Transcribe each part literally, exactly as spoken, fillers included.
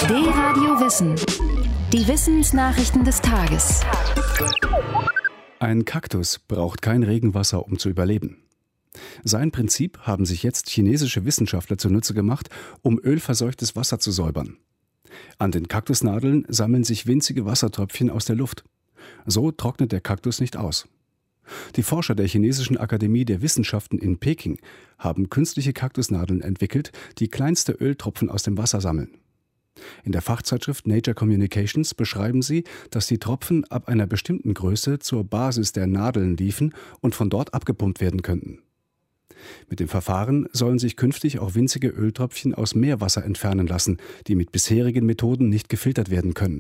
D-Radio Wissen. Die Wissensnachrichten des Tages. Ein Kaktus braucht kein Regenwasser, um zu überleben. Sein Prinzip haben sich jetzt chinesische Wissenschaftler zunutze gemacht, um ölverseuchtes Wasser zu säubern. An den Kaktusnadeln sammeln sich winzige Wassertröpfchen aus der Luft. So trocknet der Kaktus nicht aus. Die Forscher der Chinesischen Akademie der Wissenschaften in Peking haben künstliche Kaktusnadeln entwickelt, die kleinste Öltropfen aus dem Wasser sammeln. In der Fachzeitschrift Nature Communications beschreiben sie, dass die Tropfen ab einer bestimmten Größe zur Basis der Nadeln liefen und von dort abgepumpt werden könnten. Mit dem Verfahren sollen sich künftig auch winzige Öltröpfchen aus Meerwasser entfernen lassen, die mit bisherigen Methoden nicht gefiltert werden können.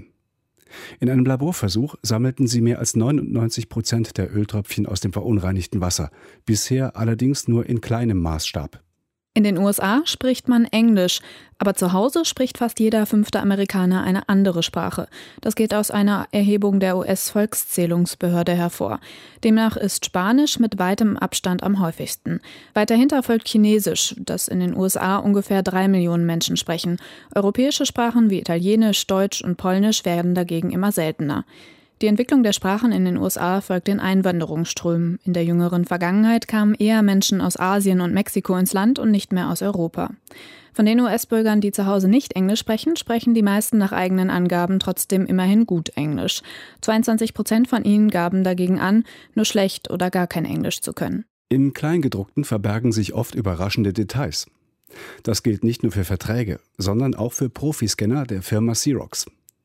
In einem Laborversuch sammelten sie mehr als neunundneunzig Prozent der Öltröpfchen aus dem verunreinigten Wasser, bisher allerdings nur in kleinem Maßstab. In den U S A spricht man Englisch, aber zu Hause spricht fast jeder fünfte Amerikaner eine andere Sprache. Das geht aus einer Erhebung der U S-Volkszählungsbehörde hervor. Demnach ist Spanisch mit weitem Abstand am häufigsten. Weiter dahinter folgt Chinesisch, das in den U S A ungefähr drei Millionen Menschen sprechen. Europäische Sprachen wie Italienisch, Deutsch und Polnisch werden dagegen immer seltener. Die Entwicklung der Sprachen in den U S A folgt den Einwanderungsströmen. In der jüngeren Vergangenheit kamen eher Menschen aus Asien und Mexiko ins Land und nicht mehr aus Europa. Von den U S-Bürgern, die zu Hause nicht Englisch sprechen, sprechen die meisten nach eigenen Angaben trotzdem immerhin gut Englisch. zweiundzwanzig Prozent von ihnen gaben dagegen an, nur schlecht oder gar kein Englisch zu können. Im Kleingedruckten verbergen sich oft überraschende Details. Das gilt nicht nur für Verträge, sondern auch für Profiscanner der Firma Xerox.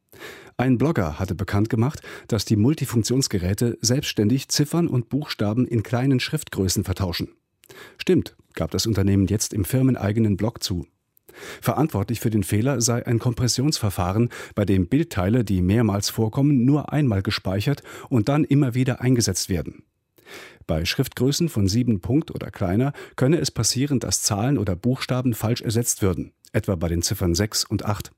Ein Blogger hatte bekannt gemacht, dass die Multifunktionsgeräte selbstständig Ziffern und Buchstaben in kleinen Schriftgrößen vertauschen. Stimmt, gab das Unternehmen jetzt im firmeneigenen Blog zu. Verantwortlich für den Fehler sei ein Kompressionsverfahren, bei dem Bildteile, die mehrmals vorkommen, nur einmal gespeichert und dann immer wieder eingesetzt werden. Bei Schriftgrößen von sieben Punkt oder kleiner könne es passieren, dass Zahlen oder Buchstaben falsch ersetzt würden, etwa bei den Ziffern sechs und acht.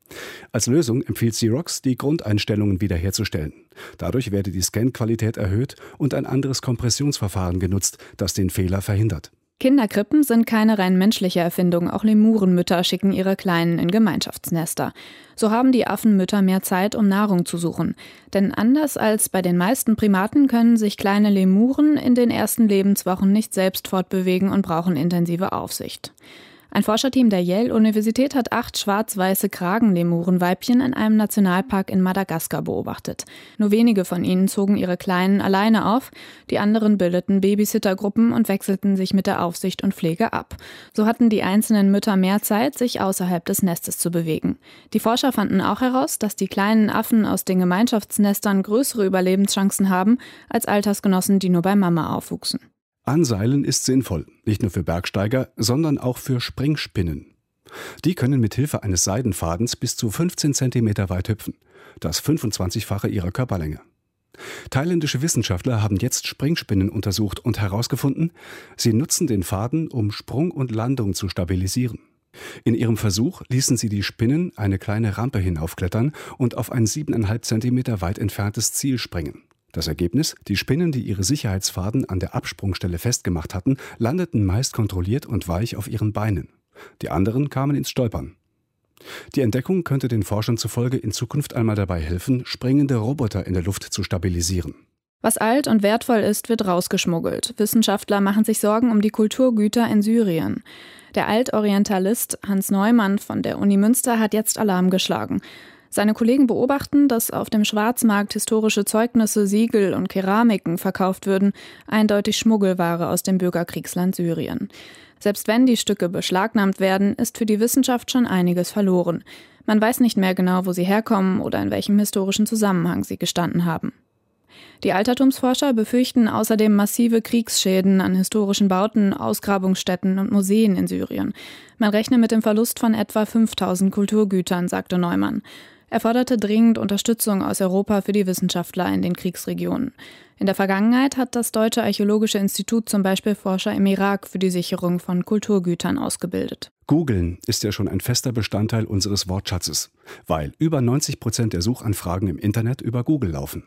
Als Lösung empfiehlt Xerox, die Grundeinstellungen wiederherzustellen. Dadurch werde die Scan-Qualität erhöht und ein anderes Kompressionsverfahren genutzt, das den Fehler verhindert. Kinderkrippen sind keine rein menschliche Erfindung. Auch Lemurenmütter schicken ihre Kleinen in Gemeinschaftsnester. So haben die Affenmütter mehr Zeit, um Nahrung zu suchen. Denn anders als bei den meisten Primaten können sich kleine Lemuren in den ersten Lebenswochen nicht selbst fortbewegen und brauchen intensive Aufsicht. Ein Forscherteam der Yale-Universität hat acht schwarz-weiße Kragenlemurenweibchen in einem Nationalpark in Madagaskar beobachtet. Nur wenige von ihnen zogen ihre Kleinen alleine auf, die anderen bildeten Babysittergruppen und wechselten sich mit der Aufsicht und Pflege ab. So hatten die einzelnen Mütter mehr Zeit, sich außerhalb des Nestes zu bewegen. Die Forscher fanden auch heraus, dass die kleinen Affen aus den Gemeinschaftsnestern größere Überlebenschancen haben als Altersgenossen, die nur bei Mama aufwuchsen. Anseilen ist sinnvoll, nicht nur für Bergsteiger, sondern auch für Springspinnen. Die können mit Hilfe eines Seidenfadens bis zu fünfzehn Zentimeter weit hüpfen, das fünfundzwanzigfache ihrer Körperlänge. Thailändische Wissenschaftler haben jetzt Springspinnen untersucht und herausgefunden, sie nutzen den Faden, um Sprung und Landung zu stabilisieren. In ihrem Versuch ließen sie die Spinnen eine kleine Rampe hinaufklettern und auf ein siebeneinhalb Zentimeter weit entferntes Ziel springen. Das Ergebnis? Die Spinnen, die ihre Sicherheitsfaden an der Absprungstelle festgemacht hatten, landeten meist kontrolliert und weich auf ihren Beinen. Die anderen kamen ins Stolpern. Die Entdeckung könnte den Forschern zufolge in Zukunft einmal dabei helfen, springende Roboter in der Luft zu stabilisieren. Was alt und wertvoll ist, wird rausgeschmuggelt. Wissenschaftler machen sich Sorgen um die Kulturgüter in Syrien. Der Altorientalist Hans Neumann von der Uni Münster hat jetzt Alarm geschlagen. Seine Kollegen beobachten, dass auf dem Schwarzmarkt historische Zeugnisse, Siegel und Keramiken verkauft würden, eindeutig Schmuggelware aus dem Bürgerkriegsland Syrien. Selbst wenn die Stücke beschlagnahmt werden, ist für die Wissenschaft schon einiges verloren. Man weiß nicht mehr genau, wo sie herkommen oder in welchem historischen Zusammenhang sie gestanden haben. Die Altertumsforscher befürchten außerdem massive Kriegsschäden an historischen Bauten, Ausgrabungsstätten und Museen in Syrien. Man rechne mit dem Verlust von etwa fünftausend Kulturgütern, sagte Neumann. Er forderte dringend Unterstützung aus Europa für die Wissenschaftler in den Kriegsregionen. In der Vergangenheit hat das Deutsche Archäologische Institut zum Beispiel Forscher im Irak für die Sicherung von Kulturgütern ausgebildet. Googeln ist ja schon ein fester Bestandteil unseres Wortschatzes, weil über neunzig Prozent der Suchanfragen im Internet über Google laufen.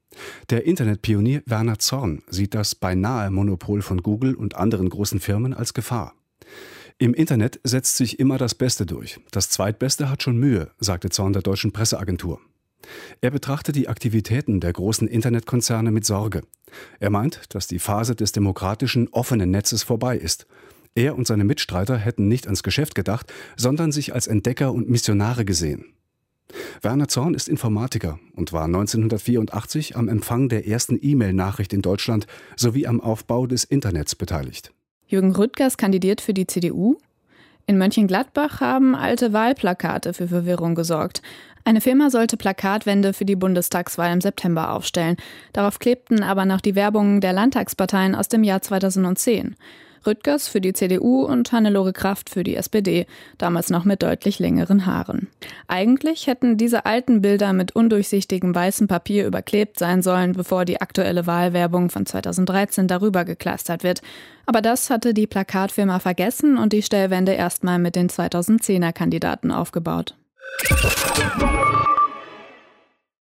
Der Internetpionier Werner Zorn sieht das beinahe Monopol von Google und anderen großen Firmen als Gefahr. Im Internet setzt sich immer das Beste durch. Das Zweitbeste hat schon Mühe, sagte Zorn der Deutschen Presseagentur. Er betrachtet die Aktivitäten der großen Internetkonzerne mit Sorge. Er meint, dass die Phase des demokratischen, offenen Netzes vorbei ist. Er und seine Mitstreiter hätten nicht ans Geschäft gedacht, sondern sich als Entdecker und Missionare gesehen. Werner Zorn ist Informatiker und war neunzehnhundertvierundachtzig am Empfang der ersten E-Mail-Nachricht in Deutschland sowie am Aufbau des Internets beteiligt. Jürgen Rüttgers kandidiert für die C D U. In Mönchengladbach haben alte Wahlplakate für Verwirrung gesorgt. Eine Firma sollte Plakatwände für die Bundestagswahl im September aufstellen. Darauf klebten aber noch die Werbungen der Landtagsparteien aus dem Jahr zweitausendzehn. Rüttgers für die C D U und Hannelore Kraft für die S P D, damals noch mit deutlich längeren Haaren. Eigentlich hätten diese alten Bilder mit undurchsichtigem weißem Papier überklebt sein sollen, bevor die aktuelle Wahlwerbung von zweitausenddreizehn darüber geklustert wird. Aber das hatte die Plakatfirma vergessen und die Stellwände erstmal mit den zweitausendzehner Kandidaten aufgebaut.